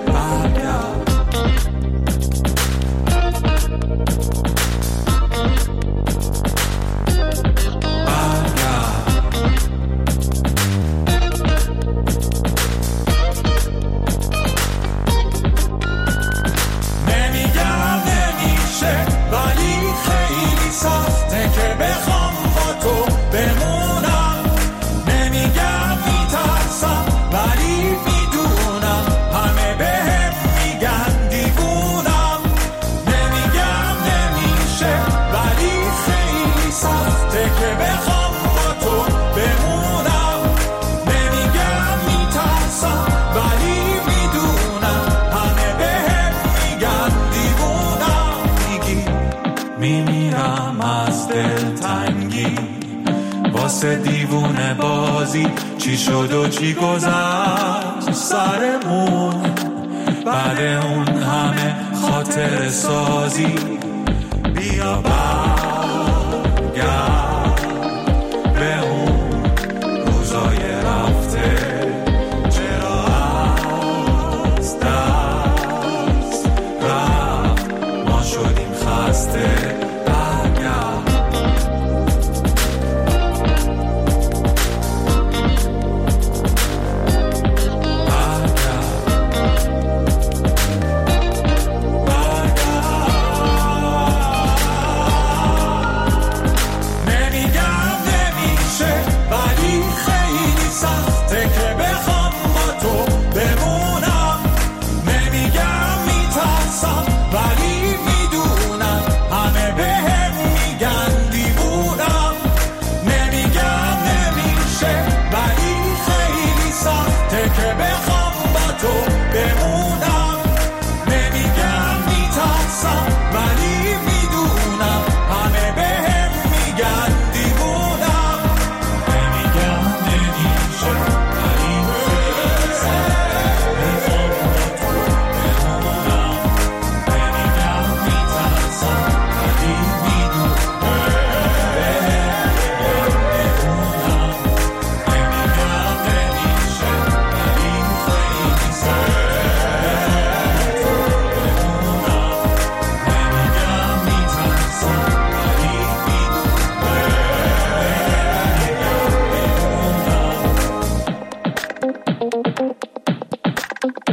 دیوونه بازی چی شد و چی گذشت سرمون بعد اون همه خاطر سازی بیا برگرد به اون روزای رفته چرا از دست رفت ما شدیم خسته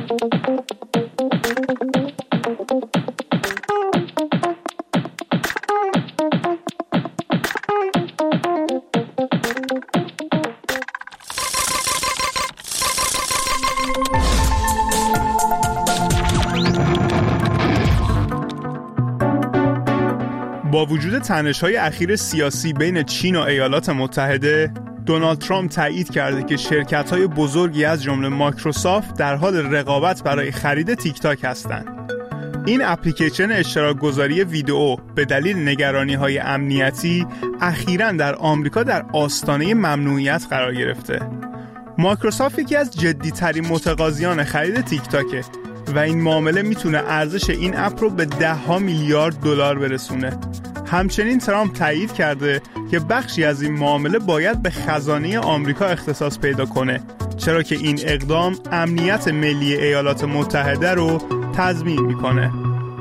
با وجود تنش‌های اخیر سیاسی بین چین و ایالات متحده، دونالد ترامپ تایید کرده که شرکت‌های بزرگی از جمله مایکروسافت در حال رقابت برای خرید تیک تاک هستند. این اپلیکیشن اشتراک گذاری ویدئو به دلیل نگرانی‌های امنیتی اخیراً در آمریکا در آستانه ممنوعیت قرار گرفته. مایکروسافت یکی از جدی‌ترین متقاضیان خرید تیک تاکه و این معامله میتونه ارزش این اپ رو به $10 میلیارد برسونه. همچنین ترامپ تایید کرده که بخشی از این معامله باید به خزانه آمریکا اختصاص پیدا کنه، چرا که این اقدام امنیت ملی ایالات متحده رو تضمین میکنه.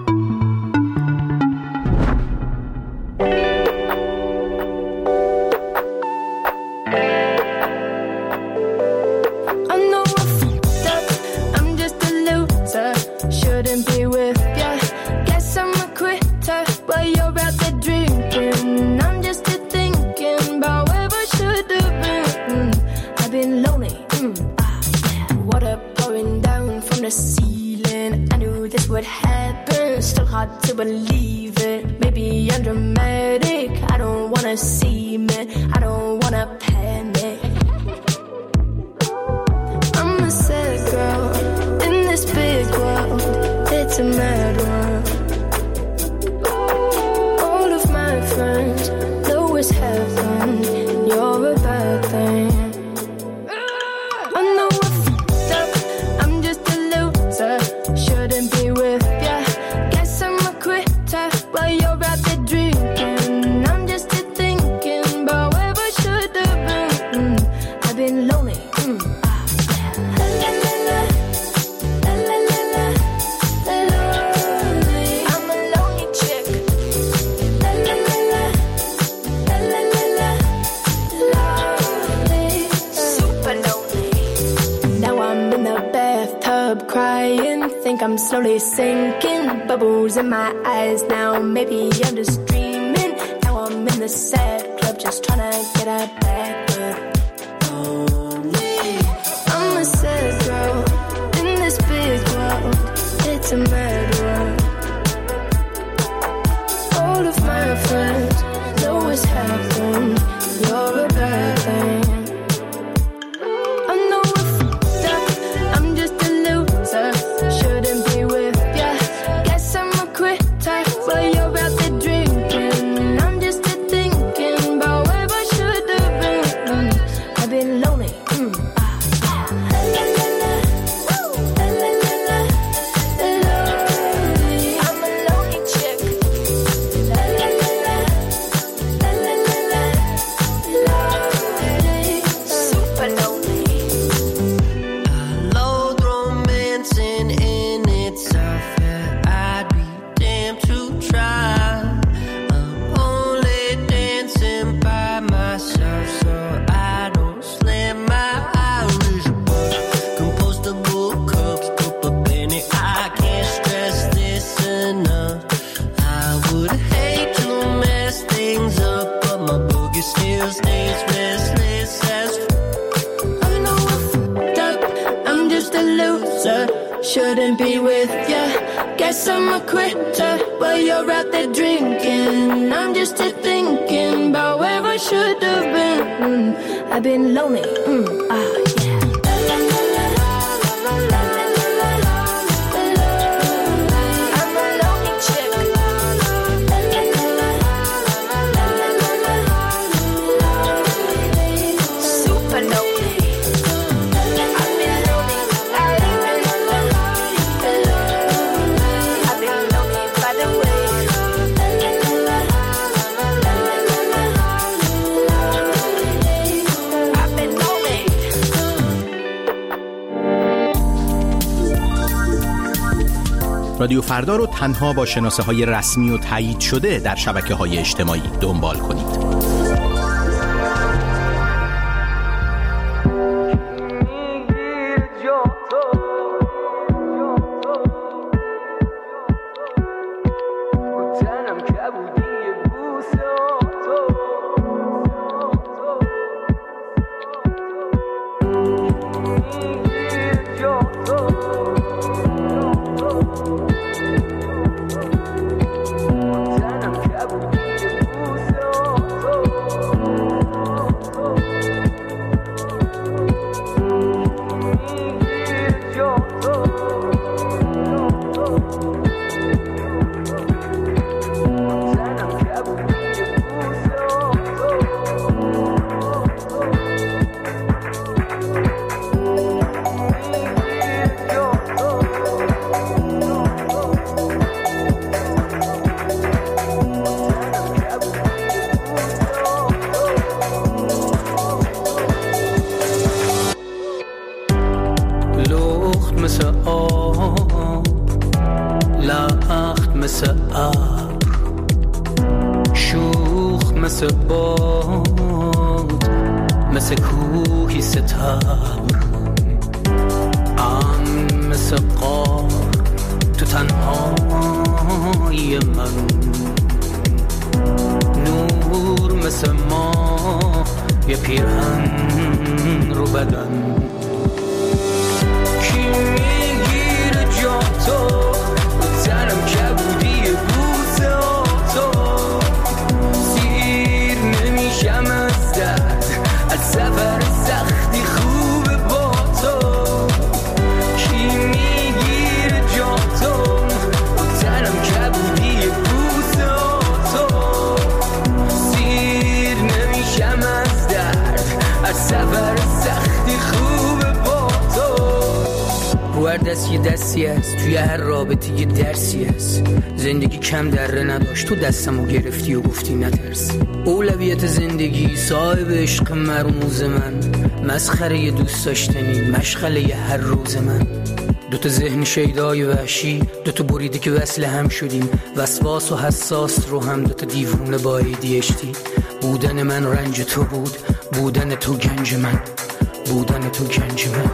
To believe it, maybe I'm dramatic. I don't wanna see me, I don't wanna panic. I'm a sad girl in this big world. It's a mad world. All of my friends know it's heaven. You're a bad thing. I know I fucked up. I'm just a loser. Shouldn't be with ya. While you're out there drinking, I'm just thinking about where I should have been. I've been lonely. La la la la, la la la la, lonely. I'm a lonely chick. La la la la, la la la la, lonely, super lonely. Now I'm in the bathtub crying, think I'm slowly sinking. Bubbles in my eyes now, maybe I'm just dreaming. Now I'm in the sad club, just trying to get out back, but only I'm a sad girl in this big world. It's a mad world. All of my friends know it's happened. You're a bad thing. I know I fucked up. I'm just a loser. Shouldn't be with ya. While you're out there drinking, I'm just thinking about where I should have been. I've been lonely. La la la la, la la la la, lonely. I'm a lonely chick. La la la la, la la la la, lonely, super lonely. I loathe romancing in itself. Yeah, I'd be damn to try. I'm only dancing by myself, so I don't slam my Irish butt. Compostable cups, put a penny. I can't stress this enough. I would hate to mess things up, but my boogie still stays restless as I know I fucked up. I'm just a loser. Shouldn't be with ya. Guess I'm a quitter. While you're out there drinking, I'm just thinking about where I should have been. I've been lonely. Yeah. La la la la, la la la la, lonely. I'm a lonely chick. La la la la, la la la la, lonely, super lonely. I've been lonely. I've been lonely by the way. I've been lonely. رادیو فردا رو تنها با شناسه‌های رسمی و تایید شده در شبکه‌های اجتماعی دنبال کنید. دستی است توی هر رابطه یه درسی است. زندگی کم دره نداشت، تو دستمو گرفتی و گفتی نترس. اولویت زندگی صاحب عشق مرموز من، مسخره ی دوست داشتنی مشغله ی هر روز من. دوتا ذهن شیدای وحشی، دوتا بریده که وصل هم شدیم، وسواس و حساس رو هم دوتا دیوونه با ADHD. بودن من رنج تو بود، بودن تو گنج من، بودن تو گنج من.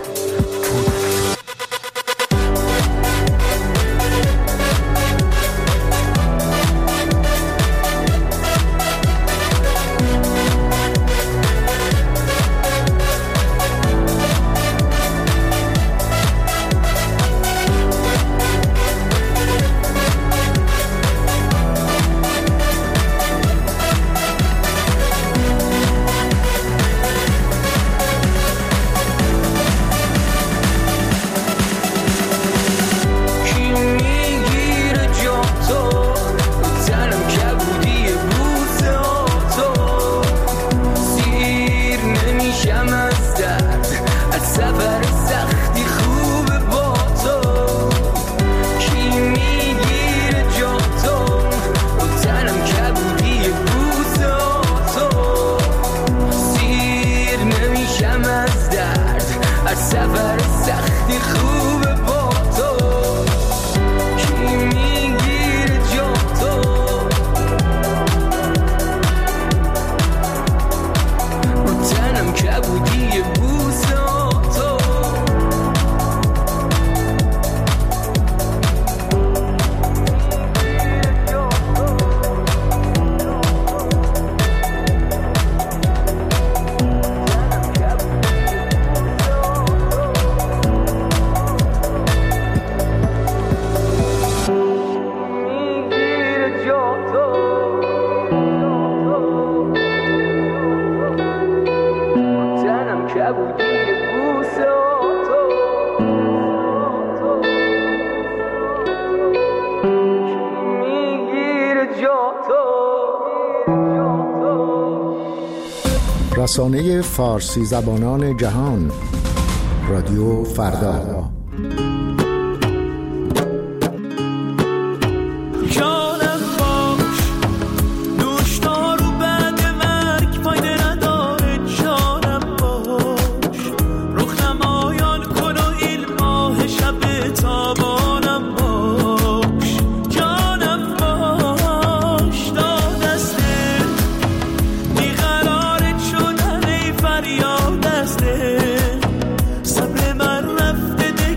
رسانه فارسی زبانان جهان، رادیو فردا. صبر من رفته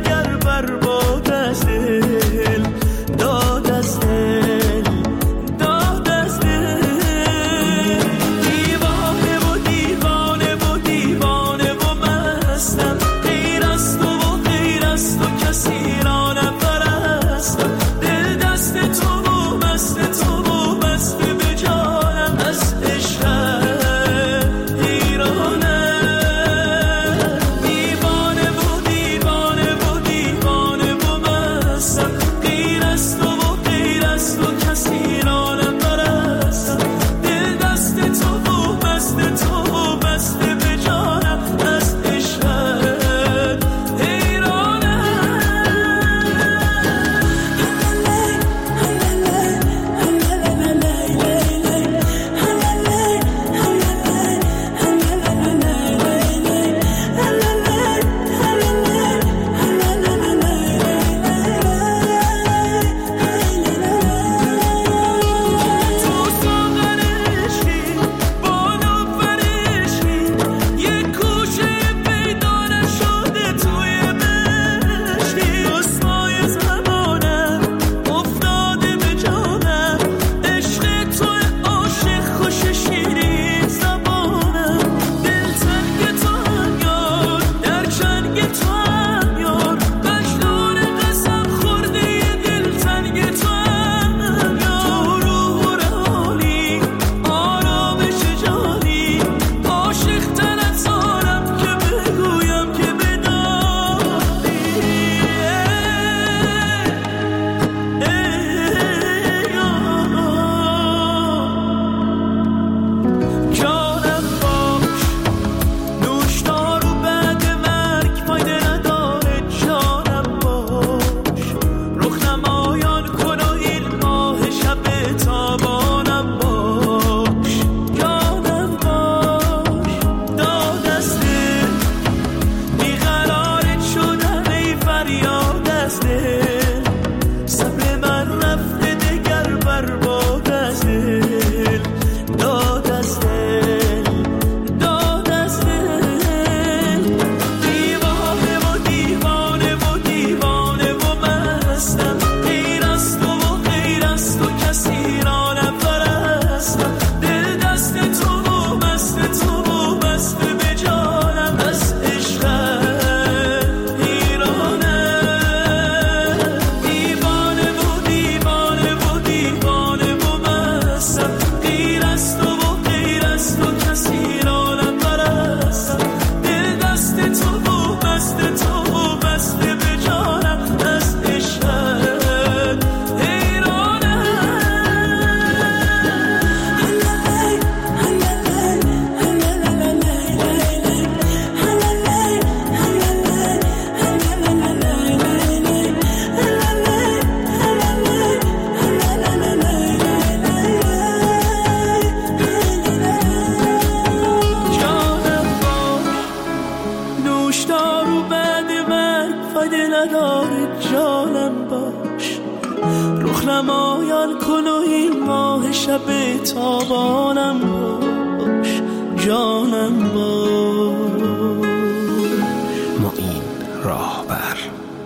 فایده نداره جانم باش، رخ نمایان کن و این ماه شب تابانم باش، جانم باش. معین راهبر.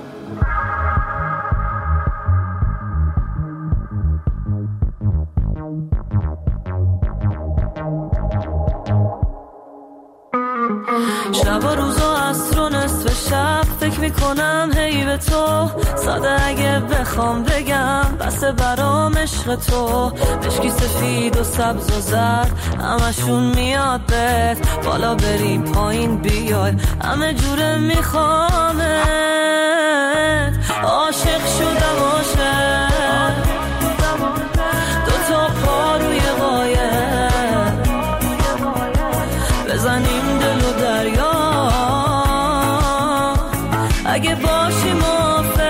شب و روز و عصر و نصف شب فکر میکنم هی به تو، ساده اگه بخوام بگم بسه برام عشق تو. مشکی سفید و سبز و زرد همشون میاد بهت، بالا بری پایین بیای همه جوره میخوامت. عاشق شدم عاشق، دوتا پا روی قایق، بزنیم دل و دریا اگه باشی موافق.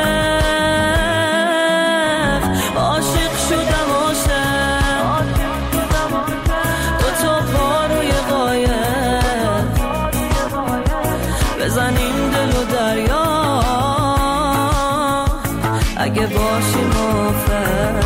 عاشق شدم عاشق، دوتا پا روی قایق، بزنیم دل و دریا اگه باشی موافق.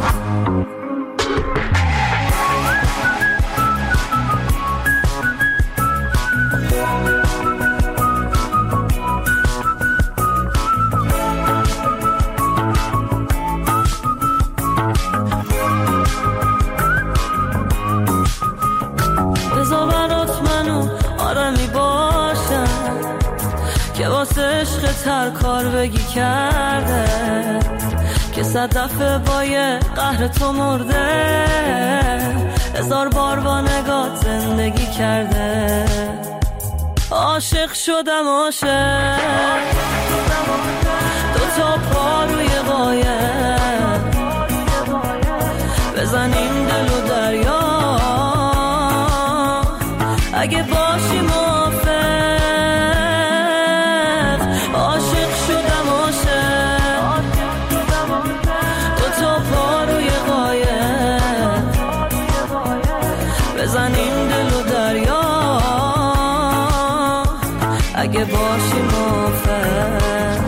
که واسه عشق تر کار بگی کرده، که 100 دفعه با یه قهر تو مرده، 1000 بار با نگات زندگی کرده. عاشق شدم عاشق، دوتا پا روی قایق، بزنیم دل و دریا اگه باشی موافق. عاشق شدم عاشق، دوتا پا روی قایق، بزنیم دل و دریا اگه باشی موافق.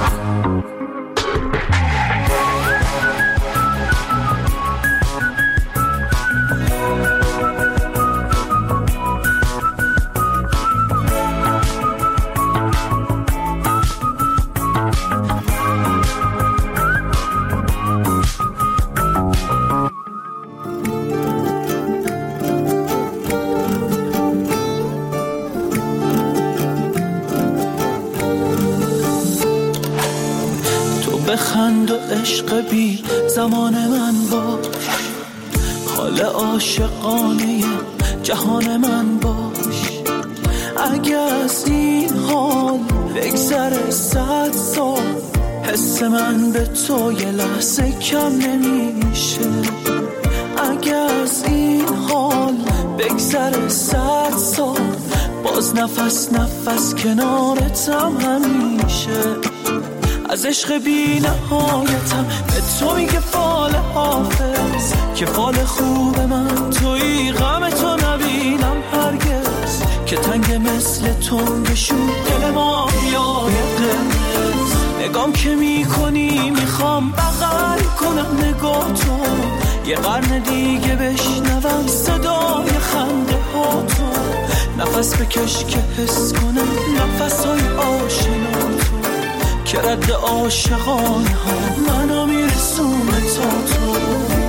بخند و عشق بی زمان من باش، حال عاشقانه جهان من باش. اگه از این حال بگذره 100 سال، حس من به تو یه لحظه کم نمیشه. اگه از این حال بگذره 100 سال، باز نفس نفس کنارتم همیشه. از عشق بی نهایتم به تو میگه فال حافظ، که فال خوب من توی غم تو نبینم هرگز، که تنگ مثل تو بشون دل ما یای قرمز. نگام که میکنی میخوام بغل کنم نگاه تو، یه قرن دیگه بشنوم صدای خنده ها تو. نفس بکش که حس کنم نفس های آشنا تو، که رد عاشقانه ها منو میرسونه تا تو.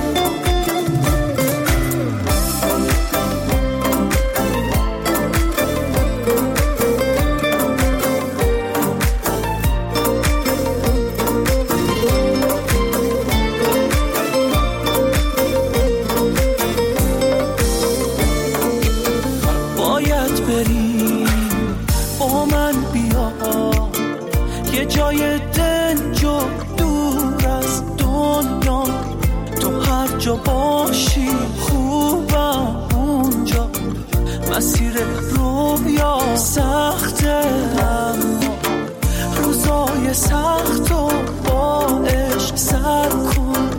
باید بریم با من بیا، یه جای دنج و دور از دنیا. تو هر جا باشی خوبم اونجا، مسیر رویا سخته اما روزای سخت و با عشق سر کن.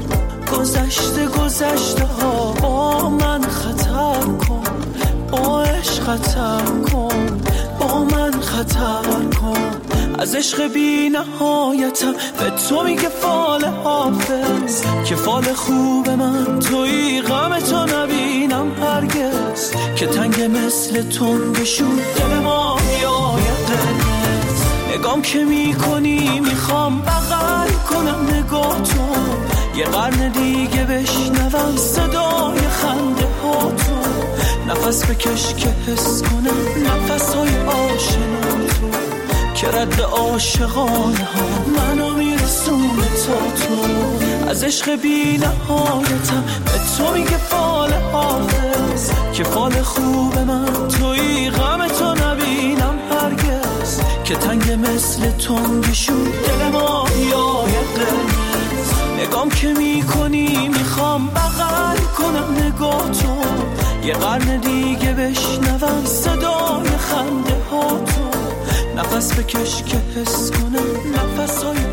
گذشته ها با من خطر کن، با عشق خطر کن، با من خطر کن. از عشق بی نهایتم به تو میگه فال حافظ که فال خوب من توی غم تو نبینم هرگز که تنگ مثل تنگشون دل ما یای قرمز نگام که میکنی میخوام بغل کنم نگاه تو یه قرن دیگه بشنوم صدای خنده ها تو نفس بکش که حس کنم نفس های آشنا تو که رد عاشقانه ها منو میرسونه تا تو از عشق بی نهایتم به تو میگه فال حافظ که فال خوب من توی غم تو نبینم هرگز که تنگ مثل تنگشون دل ما یای قرمز نگام که میکنی میخوام بغل کنم نگاه تو یه قرن دیگه بشنوم صدای خنده ها تو نفس بکش که حس کنم نفس های